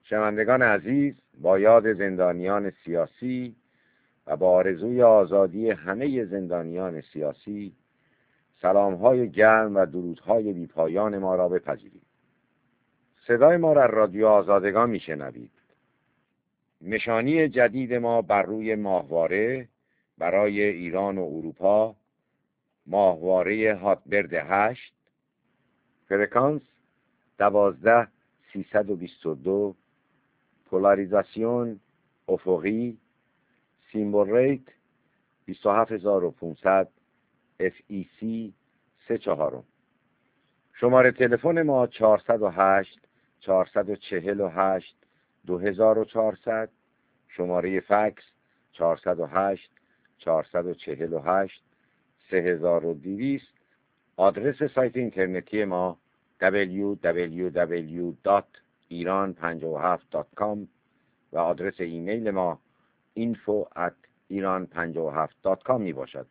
شنوندگان عزیز، با یاد زندانیان سیاسی و با آرزوی آزادی همه زندانیان سیاسی، سلام‌های گرم و درودهای بی‌پایان ما را بپذیرید. صدای ما را رادیو آزادگان میشنوید. نشانی جدید ما بر روی ماهواره برای ایران و اروپا، ماهواره هاتبرد 8، فرکانس 12322، پولاریزاسیون افقی، سیمبل ریت 27500، FEC 34. شماره تلفن ما 408 448 2400، شماره فکس 408 448 3200. آدرس سایت اینترنتی ما www.iran57.com و آدرس ایمیل ما info@iran57.com می باشد.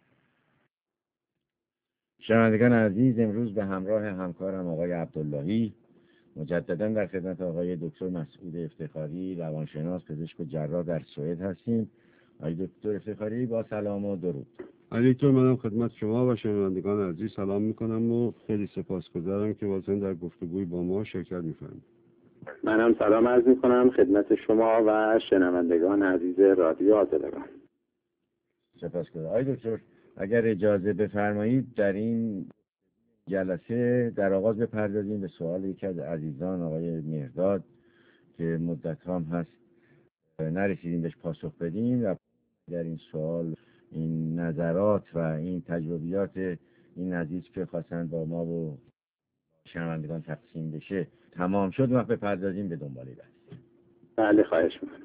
شنوندگان عزیز، امروز به همراه همکارم آقای عبداللهی مجددا در خدمت آقای دکتر مسعود افتخاری، روانشناس، پزشک و جراح در سوئد هستیم. آقای دکتر افتخاری، با سلام و درود. علیکم، منم خدمت شما و شنوندگان عزیز سلام میکنم و خیلی سپاسگزارم که واقعا در گفتگوی با ما شرکت می‌فرمایید. منم سلام عرض میکنم خدمت شما و شنوندگان عزیز رادیو آزادگان. سپاسگزارم. آقای دکتر، اگر اجازه بفرمایید در این جلسه در آغاز بپردازیم به سوال یکی از عزیزان، آقای مهرداد، که مدت هم هست نرسیدیم بهش پاسخ بدیم و در این سوال این نظرات و این تجربیات این عزیز که خواستن با ما و شنوندگان تقسیم بشه تمام شد، وقت بپردازیم به دنباله بحث. بله، خواهش میکنم.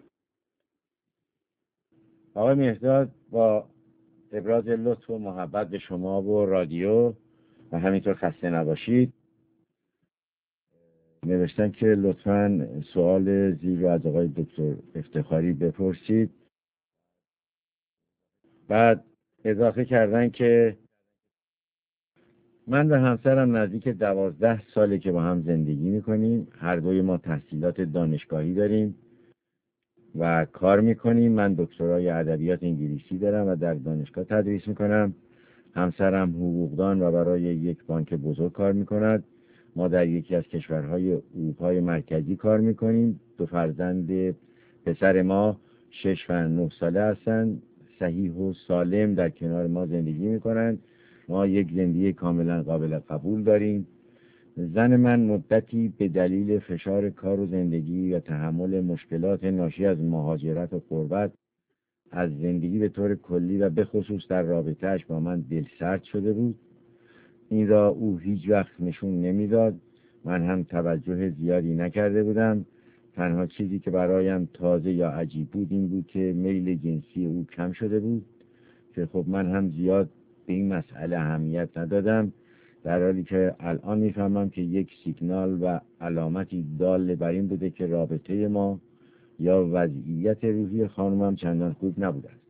آقای مهرداد، با ابراز لطف و محبت به شما و رادیو و همینطور خسته نباشید، نوشتن که لطفاً سوال زیر رو از آقای دکتر افتخاری بپرسید. بعد اضافه کردن که من و همسرم نزدیک 12 ساله که با هم زندگی میکنیم. هر دوی ما تحصیلات دانشگاهی داریم و کار میکنیم. من دکترای ادبیات انگلیسی دارم و در دانشگاه تدریس میکنم. همسرم حقوقدان و برای یک بانک بزرگ کار میکند. ما در یکی از کشورهای اروپای مرکزی کار میکنیم. 2 فرزند پسر ما 6 و 9 ساله هستند، صحیح و سالم در کنار ما زندگی میکنند. ما یک زندگی کاملا قابل قبول داریم. زن من مدتی به دلیل فشار کار و زندگی و تحمل مشکلات ناشی از مهاجرت و غربت از زندگی به طور کلی و به خصوص در رابطهش با من دلسرد شده بود. این را او هیچ وقت نشون نمیداد. من هم توجه زیادی نکرده بودم. تنها چیزی که برایم تازه یا عجیب بود این بود که میل جنسی او کم شده بود، که خب من هم زیاد به این مسئله اهمیت ندادم، در حالی که الان میفهمم که یک سیگنال و علامتی دال بر این بوده که رابطه ما یا وضعیت روحی خانمم چندان خوب نبوده است.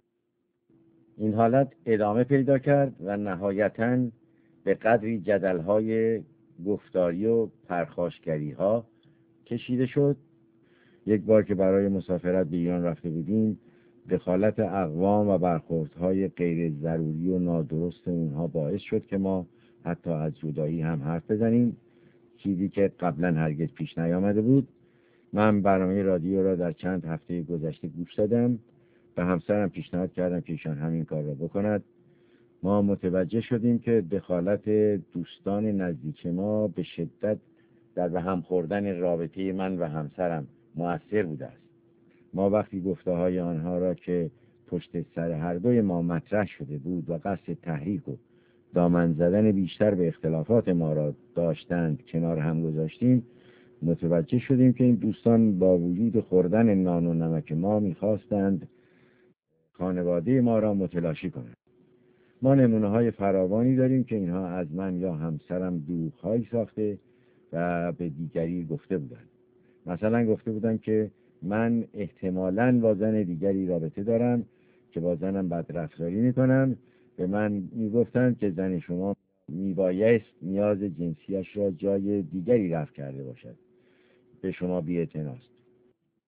این حالت ادامه پیدا کرد و نهایتاً به قدری جدل‌های گفتاری و پرخاشگری‌ها کشیده شد. یک بار که برای مسافرت به ایران رفته بودیم، دخالت اقوام و برخوردهای غیر ضروری و نادرست اونها باعث شد که ما حتی از جدایی هم حرف بزنیم، چیزی که قبلا هرگز پیش نیامده بود. من برنامه رادیو را در چند هفته گذشته گوش دادم و همسرم پیشنهاد کردم که ایشان همین کار را بکند. ما متوجه شدیم که دخالت دوستان نزدیک ما به شدت در به هم خوردن رابطه من و همسرم مؤثر بوده است. ما وقتی گفته‌های آنها را که پشت سر هر دوی ما مطرح شده بود و قصد تحریک و دامن زدن بیشتر به اختلافات ما را داشتند کنار هم گذاشتیم، متوجه شدیم که این دوستان با وجود خوردن نان و نمک ما می‌خواستند خانواده ما را متلاشی کنند. ما نمونه‌های فراوانی داریم که اینها از من یا همسرم دروغ‌هایی ساخته و به دیگری گفته بودند. مثلا گفته بودن که من احتمالاً با زن دیگری رابطه دارم، که با زنم بدرفتاری میکنم. به من میگفتند که زن شما میبایست نیاز جنسیش را جای دیگری رفع کرده باشد، به شما بی‌اعتناست.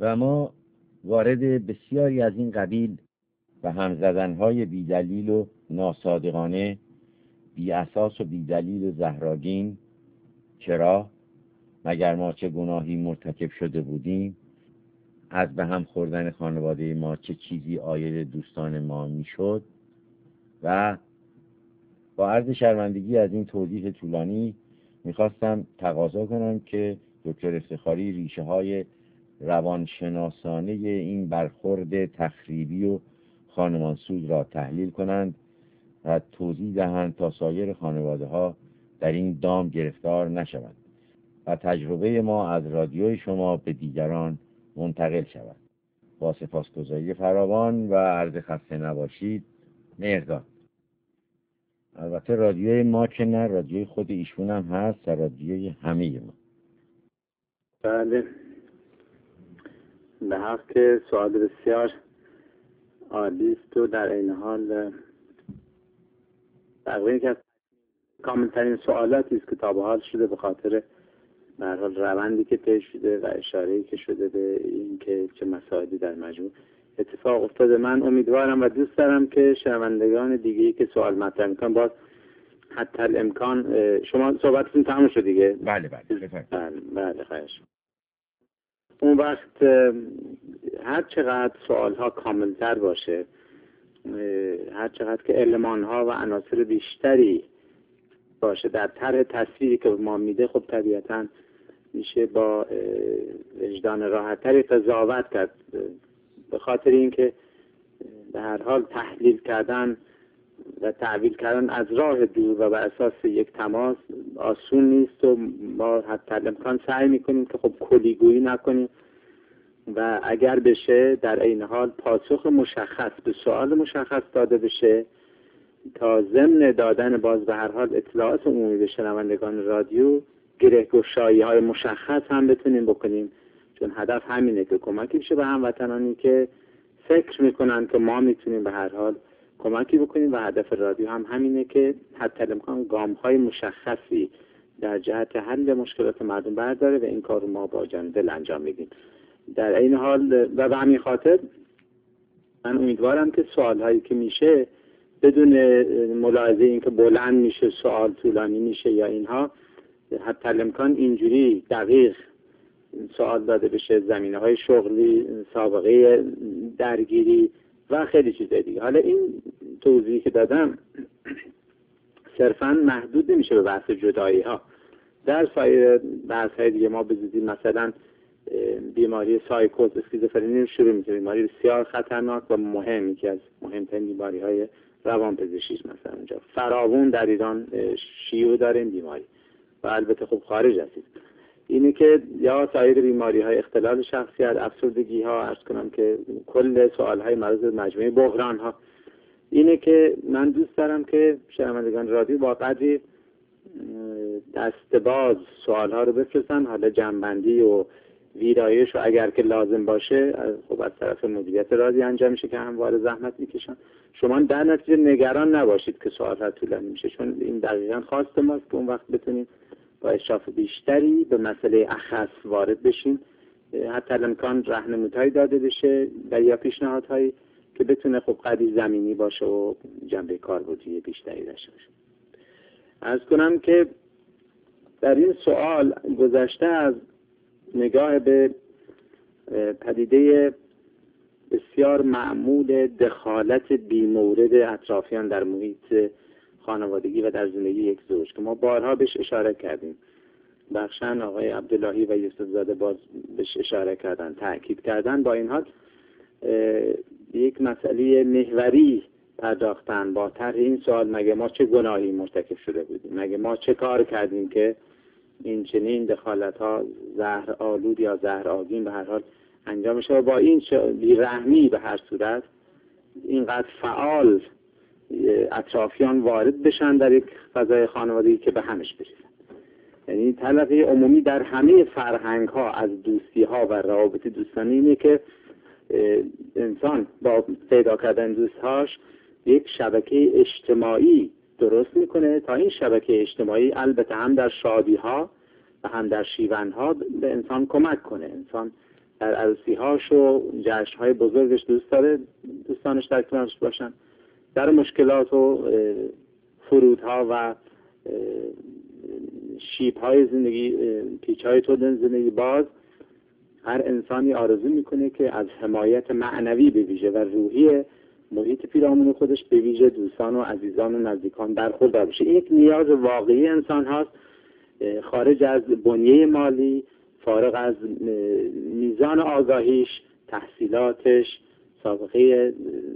و ما وارد بسیاری از این قبیل و همزدنهای بیدلیل و ناصادقانه، بی اساس و بیدلیل و زهراگین، چرا؟ مگر ما چه گناهی مرتکب شده بودیم؟ از به هم خوردن خانواده ما چه چیزی عاید دوستان ما میشد؟ و با عرض شرمندگی از این توضیح طولانی میخواستم تقاضا کنم که دکتر افتخاری ریشه های روانشناسانه این برخورد تخریبی و خانمانسوز را تحلیل کنند و توضیح دهند تا سایر خانواده ها در این دام گرفتار نشوند و تجربه ما از رادیوی شما به دیگران منتقل شود. با سپاسگزاری فراوان و عرض خسته نباشید. مهرداد. البته رادیوی ما که نه، رادیوی خود ایشون هم هست و رادیوی همه ما. بله، به حق که سوال بسیار عالی است و در این حال تقریبا یکی از کاملترین سوالاتی است که تا به حال شده، به خاطر به هر حال روندی که طی شده و اشاره‌ای که شده به این که چه مسائلی در مجموع اتفاق افتاده. من امیدوارم و دوست دارم که شنوندگان دیگه‌ای که سوال مطرح می‌کنن باز حتی الامکان شما صحبتتون تموم شد دیگه؟ بله بفرمایید. بله خواهش. اون وقت هر چقدر سوالها کاملتر باشه، هر چقدر که المان‌ها و عناصر بیشتری باشه در طرح تصویری که ما میده، خب طبیعتاً میشه با وجدان راحت‌تری قضاوت کرد، به خاطر اینکه به هر حال تحلیل کردن و تعبیر کردن از راه دور و بر اساس یک تماس آسون نیست و ما حتی الامکان سعی میکنیم که خب کلیگویی نکنیم و اگر بشه در این حال پاسخ مشخص به سوال مشخص داده بشه تا ضمن دادن باز به هر حال اطلاعات عمومی به شنوندگان رادیو گره‌گشایی‌های مشخص هم بتونیم بکنیم، چون هدف همینه که کمکی بشه به هموطنانی که فکر میکنن که ما میتونیم به هر حال کمکی بکنیم و هدف رادیو هم همینه که حتی الامکان گام‌های مشخصی در جهت حل مشکلات مردم برداره و این کار ما با جان دل انجام میدیم. در این حال و به همین خاطر من امیدوارم که سوال‌هایی که میشه بدون ملاحظه اینکه بلند میشه، سوال طولانی میشه یا اینها، حتی الامکان اینجوری دقیق سوال داده بشه، زمینه‌های شغلی، سابقه درگیری و خیلی چیزای دیگه. حالا این توضیحی که دادم صرفاً محدود نمیشه به بحث جدایی ها. در سایر بحث های دیگه ما به زودی مثلا بیماری سایکوز، اسکیزوفرنی رو شروع میشه، بیماری بسیار خطرناک و مهم، یکی از مهمترین بیماری های روانپزشکی مثلا اونجا فراوون در ایران شیوع داره این بیماری و البته خب خارج هستید. اینه که یا سایر بیماری های اختلال شخصیت، افسردگی ها، عرض کنم که کل سوال های مربوط به مجموعه بحران ها، اینه که من دوست دارم که شنوندگان رادیو با قدری دستباز سوال ها رو بفرستن، حالا جنبندی و ویرایش و اگر که لازم باشه خب از طرف مدیریت رادیو انجام میشه که همواره زحمت میکشن. شما در نتیجه نگران نباشید که سوال ها طولانی میشه، چون این دقیقاً خواست ماست که اون وقت بتونیم با اشراف بیشتری به مسئله اخص وارد بشیم، حتی الامکان راهنمودهایی داده بشه و یا پیشنهادهایی که بتونه خب قدری زمینی باشه و جنبه کاربردی بیشتری داشته باشه. عرض کنم که در این سوال گذشته از نگاه به پدیده بسیار معمول دخالت بی‌مورد اطرافیان در محیط خانوادگی و در زندگی یک زوج که ما بارها بهش اشاره کردیم، بخشن آقای عبداللهی و یوسف زاده باز بهش اشاره کردن، تأکید کردن، با این حال یک مسئله محوری پرداختن با طرح این سوال: مگه ما چه گناهی مرتکب شده بودیم؟ مگه ما چه کار کردیم که این چنین دخالت ها زهر آلود یا زهر آگین به هر حال انجام شده و با این بی‌رحمی به هر صورت اینقدر فعال اطرافیان وارد بشن در یک فضای خانوادگی که به همش برسن. یعنی تلقی عمومی در همه فرهنگ ها از دوستی ها و روابط دوستانه اینه که انسان با پیدا کردن دوستهاش یک شبکه اجتماعی درست میکنه تا این شبکه اجتماعی البته هم در شادی ها و هم در شیون ها به انسان کمک کنه، انسان در عروسی‌هاش و جشن‌های بزرگش دوست داره دوستانش در کنارش باشن. در مشکلات و فرودها و شیب‌های زندگی، پیچ‌های تولد زندگی باز هر انسانی آرزو میکنه که از حمایت معنوی به ویژه و روحی محیط پیرامون خودش به ویژه دوستان و عزیزان و نزدیکان برخوردار بشه. این یک نیاز واقعی انسان هاست، خارج از بنیه مالی، فارغ از میزان آگاهیش، تحصیلاتش، سابقه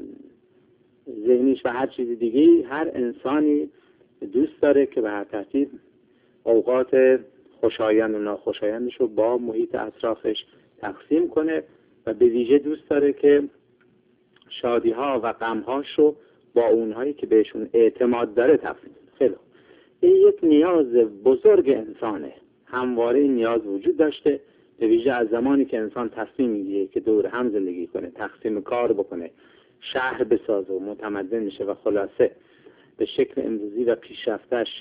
ذهنیش و هر چیز دیگه. هر انسانی دوست داره که به هر ترتیب اوقات خوشایند و ناخوشایندش رو با محیط اطرافش تقسیم کنه و به ویژه دوست داره که شادی‌ها و غم‌هاش رو با اونهایی که بهشون اعتماد داره تقسیم کنه. خیلی این یک نیاز بزرگ انسانه. همواره این نیاز وجود داشته، به ویژه از زمانی که انسان تصمیم میگیره که دور هم زندگی کنه، تقسیم کار بکنه، شهر بسازه و متمدن میشه و خلاصه به شکل امروزی و پیشرفتش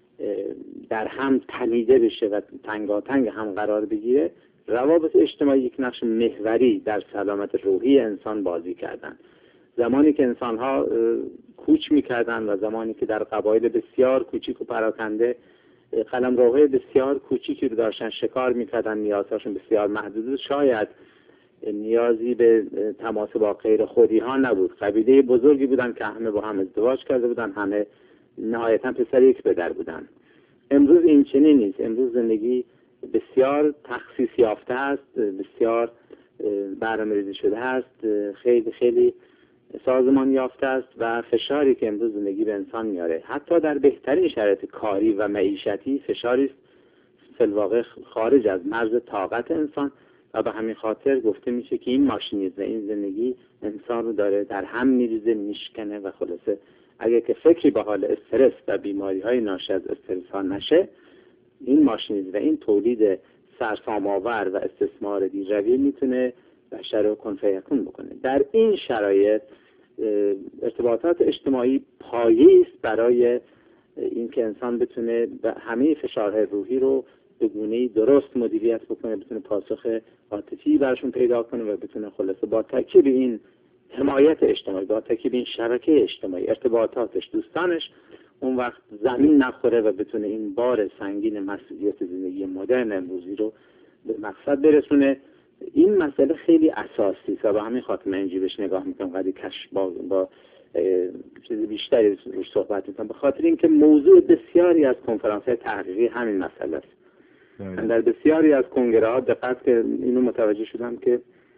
در هم تنیده بشه و تنگاتنگ هم قرار بگیره. روابط اجتماعی یک نقش محوری در سلامت روحی انسان بازی کردن. زمانی که انسان‌ها کوچ می‌کردند و زمانی که در قبایل بسیار کوچیک و پراکنده قلمروهای بسیار کوچیکی رو داشتن شکار می‌کردن، نیازهاشون بسیار محدود، شاید نیازی به تماس با غیر خودی‌ها نبود. قبیله بزرگی بودن که همه با هم ازدواج کرده بودن، همه نهایتاً پسر یک پدر بودن. امروز این چنین نیست. امروز زندگی بسیار تخصیص یافته است، بسیار برنامه‌ریزی شده است، خیلی خیلی سازمان یافته است و فشاری که امروز زندگی به انسان میاره حتی در بهترین شرایط کاری و معیشتی فشاری است فی الواقع خارج از مرز طاقت انسان و به همین خاطر گفته میشه که این ماشینیزم، این زندگی انسان رو داره در هم میریزه، میشکنه و خلاصه اگر که فکری به حال استرس و بیماری‌های ناشی از استرس ها نشه، این ماشینیزم و این تولید سرسام‌آور و استثمار بی‌رویه میتونه بشر رو کن فیکون بکنه. در این شرایط ارتباطات اجتماعی پایه‌ای است برای اینکه انسان بتونه همه فشارهای روحی رو به گونه‌ای درست مدیریت بکنه، بتونه پاسخ عاطفی براشون پیدا کنه و بتونه خلاصه با تکیه این حمایت اجتماعی، با تکیه این شبکه اجتماعی، ارتباطاتش، دوستانش، اون وقت زمین نخوره و بتونه این بار سنگین مسئولیت زندگی مدرن امروزی رو به مقصد برسونه. این مسئله خیلی اساسی است و به همین خاطر من اینجوری بهش نگاه میکنم، قدری کش با چیز بیشتری روش صحبت میکنم، به خاطر اینکه موضوع بسیاری از کنفرانس‌های تحقیقی همین مسئله است. من در بسیاری از کنگره ها دقت که اینو متوجه شدم که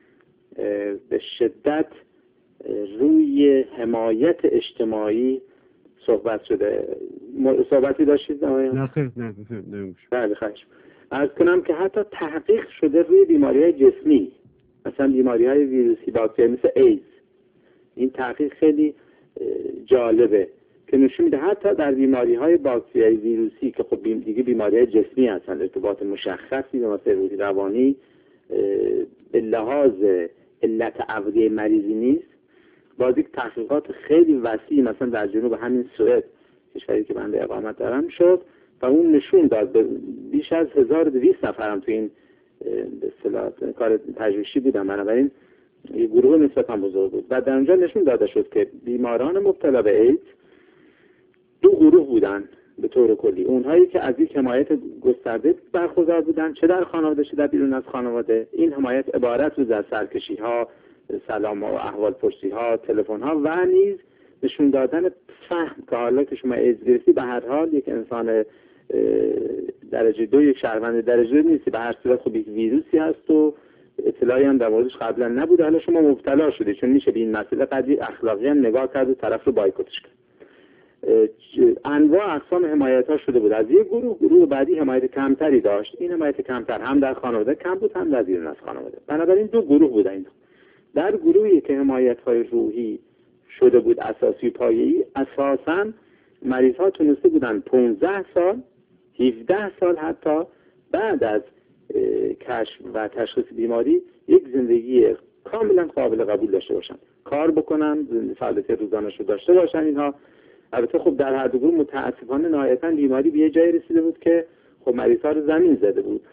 به شدت روی حمایت اجتماعی صحبت شده. صحبتی داشتید؟ نه خیر، نه بله خواهش. عرض کنم که حتی تحقیق شده روی بیماری‌های جسمی، مثلا بیماری‌های ویروسی باکتری مثل ایدز. این تحقیق خیلی جالبه که نشون میده حتی در بیماری‌های باکتریایی ویروسی که خب دیگه بیماری‌های جسمی هستن، ارتباط مشخصی به مسائل روحی روانی به لحاظ علت عقدی مریضی نیست. باز یک تحقیقات خیلی وسیع مثلا در جنوب همین سوئد، کشوری که من به اقامت دارم، شد و اون نشون داد بیش از 1200 نفرم تو این به اصطلاح کار پژوهشی بودن، بنابراین یه گروه نسبتا بزرگ بود و در اونجا نشون داده شد که بیماران مبتلا به ایدز دو گروه بودن به طور کلی. اونهایی که از یک حمایت گسترده برخوردار بودن، چه در خانواده چه در بیرون از خانواده. این حمایت عبارت بود از سرکشی‌ها، سلام و احوال پرسی‌ها، تلفن‌ها و نیز نشون دادن فهم که حالا که شما ایدز گرفتی به هر حال یک انسان درجه 2، یک شهروند درجه 2 نیستی، به هر صورت خب یک ویروسی هست و اطلاعی هم در موردش قبلا نبوده، حالا شما مبتلا شده، چون میشه به این مسئله قدری اخلاقی هم نگاه کرد و طرف رو بایکوتش کرد. انواع اقسام حمایت ها شده بود. از یک گروه بعدی حمایت کمتری داشت. این حمایت کمتر هم در خانواده کم بود، هم در بیرون از خانواده. بنابراین دو گروه بودن. در گروهی که حمایت های روحی شده بود اساسی پایه‌ای، اساساً مریض ها تونسته بودن 15 سال 17 سال حتی بعد از کشف و تشخیص بیماری یک زندگی کاملا قابل قبول داشته باشن، کار بکنن، فعالیت روزانه‌اش رو داشته باشن. اینها البته خب در هر دو گروه متاسفانه نهایتاً بیماری به یه جایی رسیده بود که خب مریض ها رو زمین زده بود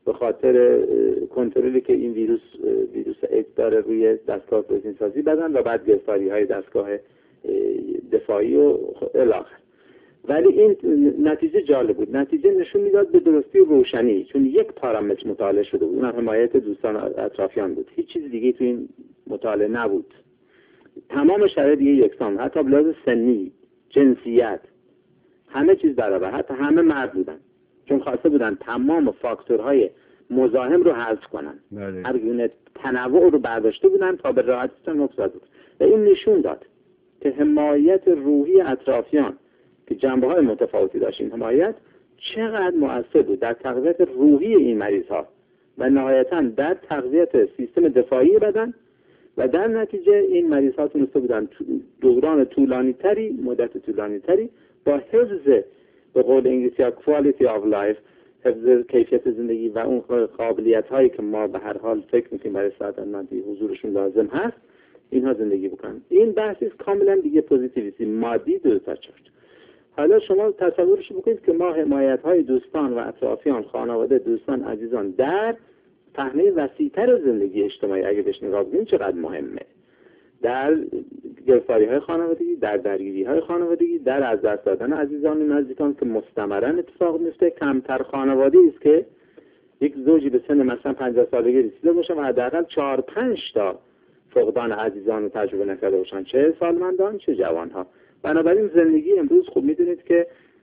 به خاطر کنترلی که این ویروس ایدز داره روی دستگاه پروتئین سازی بدن و بعد گرفتاری‌های دستگاه دفاعی و الاخر. ولی این نتیجه جالب بود. نتیجه نشون میداد به درستی و روشنی، چون یک پارامتر مطالعه شده بود، اونم حمایت دوستان اطرافیان بود. هیچ چیز دیگه تو این مطالعه نبود. تمام شرایط دیگه یکسان، حتی به لحاظ سنی، جنسیت، همه چیز برابر، حتی همه مرد بودن، چون خواسته بودن تمام فاکتورهای مزاحم رو حذف کنن. هر گونه تنوع رو برداشته بودن تا به راحتی نقصد بود. و این نشون داد که حمایت روحی اطرافیان که جنبه‌های متفاوتی داشت، این حمایت چقدر مؤثر بود در تقویت روحی این مریض‌ها و نهایتاً در تقویت سیستم دفاعی بدن، و در نتیجه این مریض‌ها تونسته بودن دوران مدت طولانی تری با حفظ به قول انگلیسی‌ها quality of life، حفظ کیفیت زندگی و اون قابلیت‌هایی که ما به هر حال فکر می‌کنیم برای سعادتمندی حضورشون لازم هست، اینها زندگی بکنن. این بحثی کاملا دیگه پوزیتیویستی مادی دو تا چارت. حالا شما تصورش بکنید که ما حمایت‌های دوستان و اطرافیان، خانواده، دوستان، عزیزان در پهنه وسیع‌تر زندگی اجتماعی اگه بهش نگاه کنیم چقدر مهمه. در گرفتاری‌های خانوادگی، در درگیری‌های خانوادگی، در از دست دادن عزیزان و نزدیکان که مستمراً اتفاق میفته. کمتر خانواده‌ای است که یک زوجی به سن مثلا 50 سالگی رسیده باشه و حداقل 4-5 تا فقدان عزیزان رو تجربه نکرده باشن، چه سالمندان چه جوان‌ها. بنابراین زندگی امروز خوب می‌دونید که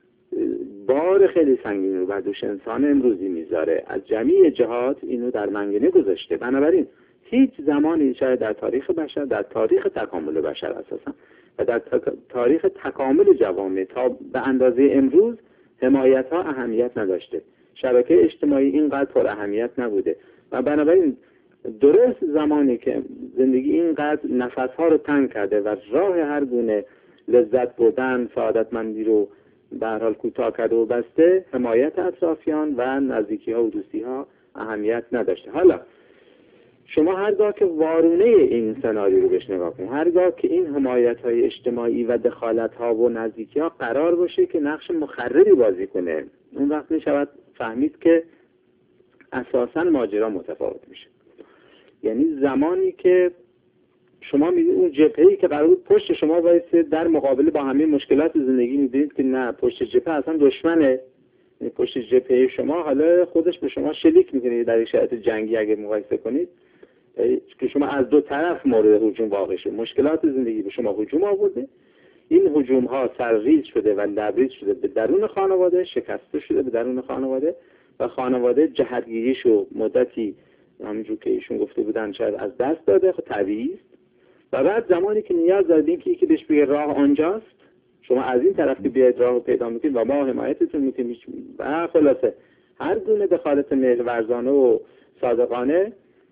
بار خیلی سنگین رو بر دوش انسان امروزی میذاره، از جمیع جهات اینو در منگنه گذاشته. بنابراین هیچ زمانی شاید در تاریخ بشر، در تاریخ تکامل بشر اساسا و در تاریخ تکامل جوامع تا به اندازه امروز حمایت ها اهمیت نداشته، شبکه اجتماعی اینقدر پر اهمیت نبوده و بنابراین درست زمانی که زندگی اینقدر نفس ها رو تنگ کرده و راه هر گونه لذت بردن، سعادتمندی رو به هر حال کوتاه کرده و بسته، حمایت اطرافیان و نزدیکی ها و دوستی ها اهمیت نداشته. حالا شما هرگاه که وارونه این سناریو رو بهش نگاه کنید، هرگاه که این حمایت های اجتماعی و دخالت ها و نزدیکی ها قرار باشه که نقش مخربی بازی کنه، اون وقت می شود فهمید که اساساً ماجرا متفاوت میشه. یعنی زمانی که شما میدید اون جبهه‌ای که قرار بود پشت شما وایسه در مقابله با همه مشکلات زندگی، میدید که نه، پشت جبهه اصلا دشمنه. پشت جبهه شما حالا خودش به شما شلیک میکنه در شرایط جنگی اگه مقایسه کنید که شما از دو طرف مورد هجوم واقع شد. مشکلات زندگی به شما هجوم آورده، این هجوم ها سرریز شده و لبریز شده به درون خانواده، شکسته شده به درون خانواده و خانواده جهتگیریش و مدتی همونجور که ایشون گفته بودن شاید از دست داده. خب طبیعی است. و بعد زمانی که نیاز دارید که یکی بهش بگه راه آنجاست، شما از این طرف که بیاید راه رو پیدا میکنید و ما حمایتتون میکنیم و خلاصه هر گونه دخالت مهرورزانه و صادقانه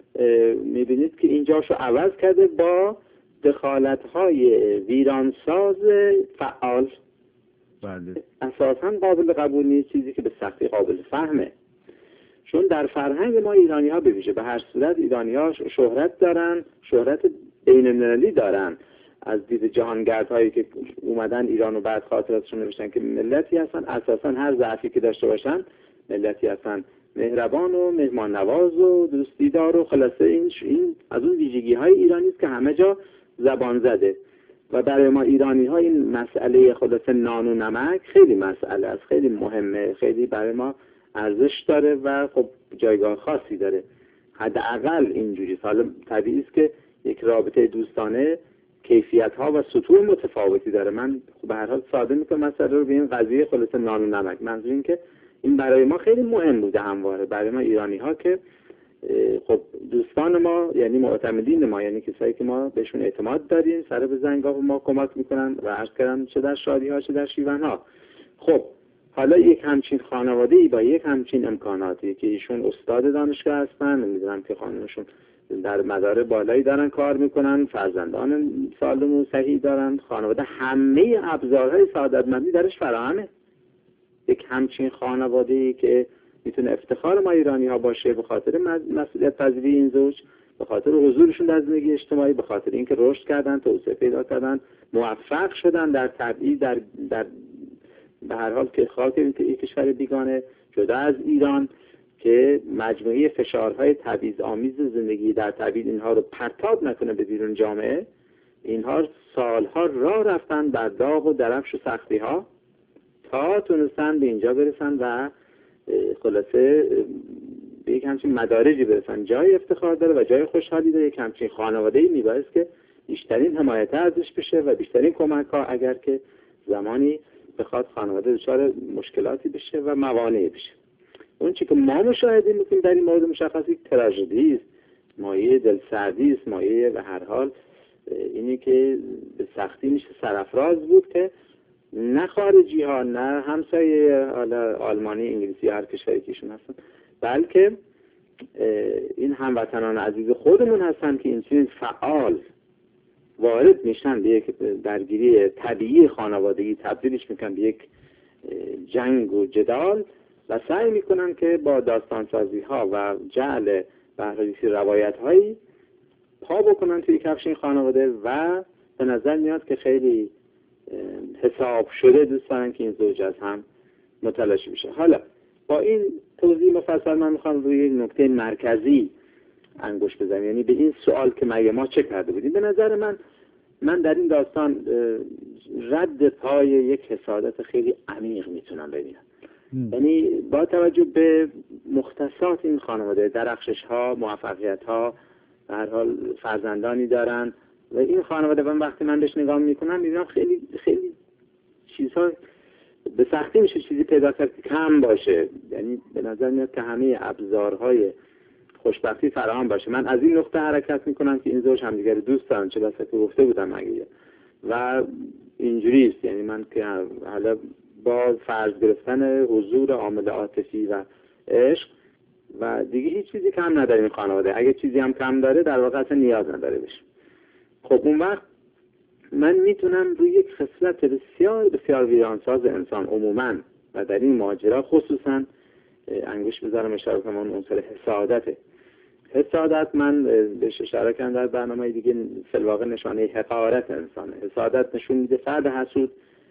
میبینید که اینجاشو عوض کرده با دخالت‌های ویرانساز فعال. بله. اساساً قابل قبول نیست، چیزی که به سختی قابل فهمه. چون در فرهنگ ما ایرانی‌ها به ویژه به هر صورت ایرانی‌ها شهرت دارن، شهرت بین‌المللی دارن از دید جهانگردهایی که اومدن ایران و بعد خاطراتشون نوشتن که ملتی هستن اساساً هر ضعفی که داشته باشن ملتی هستن مهربان و مهمان نواز و دوستیدار و خلاصه این از اون ویژگی‌های ایرانی است که همه جا زبان زده. و برای ما ایرانی‌ها این مسئله خلاصه نان و نمک خیلی مسئله است، خیلی مهمه، خیلی برای ما ارزش داره و خب جایگاه خاصی داره. حداقل اینجوری. حالا طبیعی است که یک رابطه دوستانه کیفیت‌ها و سطوح متفاوتی داره. من به هر حال ساده می‌کنم مسئله رو به این قضیه خلاصه نان و نمک. منظور این که این برای ما خیلی مهم بوده همواره، برای ما ایرانی‌ها که خب دوستان ما یعنی معتمدین ما، یعنی کسایی که ما بهشون اعتماد داریم، سر به زنگاه ما کمک میکنن و عرض کردم چه در شادی‌ها چه در شیون‌ها. خب حالا یک همچین خانواده‌ای با یک همچین امکاناتی که ایشون استاد دانشگاه هستن، نمیدونم که خانمشون در مدار بالایی دارن کار میکنن، فرزندان سالم و صحیح دارن، خانواده همه ابزارهای سعادتمندی درش فراهمه. یک همچین خانواده‌ای که میتونه افتخار ما ایرانی‌ها باشه به خاطر مسئولیت پذیری این زوج، به خاطر حضورشون در زندگی اجتماعی، به خاطر اینکه رشد کردن، توسعه پیدا کردن، موفق شدن در تبعیض در به هر حال که خاک یک کشور بیگانه جدا از ایران که مجموعه فشارهای تبعیض‌آمیز زندگی در تبعیض اینها رو پرتاب نکنه به بیرون جامعه، اینها سالها راه رفتن بر داغ و درفش و سختی ها تا تونستن به اینجا برسن و خلاصه به یک همچین مدارجی برسن، جای افتخار داره و جای خوشحالی داره. یک همچین خانواده‌ای میبایست که بیشترین حمایت ازش بشه و بیشترین کمک ها اگر که زمانی بخواد خانواده دچار مشکلاتی بشه و موانعی بشه. اون چی که ما مشاهده میکنیم در این مورد مشخص یک تراژدی است، مایه دلسردی است، مایه به هر حال اینی که به سختی میشه سرافراز بود که نه خارجی ها نه همسایه حالا آلمانی انگلیسی هر کشوری کهشون هستن، بلکه این هموطنان عزیز خودمون هستن که این فعال وارد میشن به یک درگیری طبیعی خانوادگی، تبدیلش میکنن به یک جنگ و جدال و سعی میکنن که با داستانسازی ها و جعل بهره‌ریزی روایت هایی پا بکنن توی کفش این خانواده و به نظر میاد که خیلی حساب شده دوست دارن که این زوج از هم متلاشی بشه. حالا با این توضیح مفصل من میخوام روی یک نکته مرکزی انگوش بزنم، یعنی به این سوال که مگه ما چه کرده بودیم. به نظر من در این داستان رد پای یک حسادت خیلی عمیق میتونم ببینم. یعنی با توجه به مختصات این خانواده، درخشش ها، موفقیت ها، به هر حال فرزندانی دارن و این خانواده وقتی من بهش نگاه میکنم میبینم خیلی خیلی چیزها به سختی میشه چیزی پیدا کرد که کم باشه. یعنی به نظر میاد که همه ابزارهای خوشبختی فراهم باشه. من از این نقطه حرکت میکنم که این زوج همدیگر دوست دارن، چه بسا که گفته بودم مگه و اینجوری است. یعنی من که حالا با فرض گرفتن حضور عامل عاطفی و عشق و دیگه هیچ چیزی کم نداره این خانواده، اگه چیزی هم کم داره در واقع اصلا نیاز نداره بشه. خب اون وقت من میتونم روی یک خصلت بسیار بسیار ویرانساز انسان عموما و در این ماجرا خصوصا انگوش بذارم اشاره کنم اون عنصر حسادته. حسادت من بهش اشاره کردم در برنامه دیگه، فی الواقع نشانه حقارت انسانه. حسادت نشون میده فرد حسود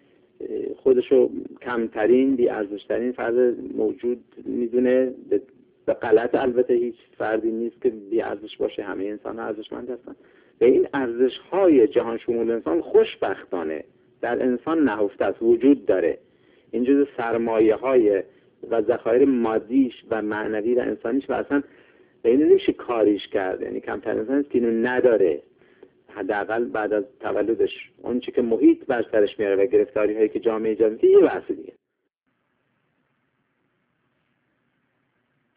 خودشو کمترین، بی ارزشترین فرد موجود میدونه. به غلط البته، هیچ فردی نیست که بی ارزش باشه، همه انسان ها ارزشمند هستن. و این ارزش های جهان شمول انسان خوشبختانه در انسان نهفته است، وجود داره. این جزء سرمایه های و ذخایر مادیش و معنوی و انسانیش و اصلا به این نمیشه کاریش کرد. یعنی کمتر انسان است که اینو نداره، حداقل بعد از تولدش. اون چی که محیط بر سرش میاره و گرفتاری هایی که جامعه ایجاد میکنه یه بحث دیگه.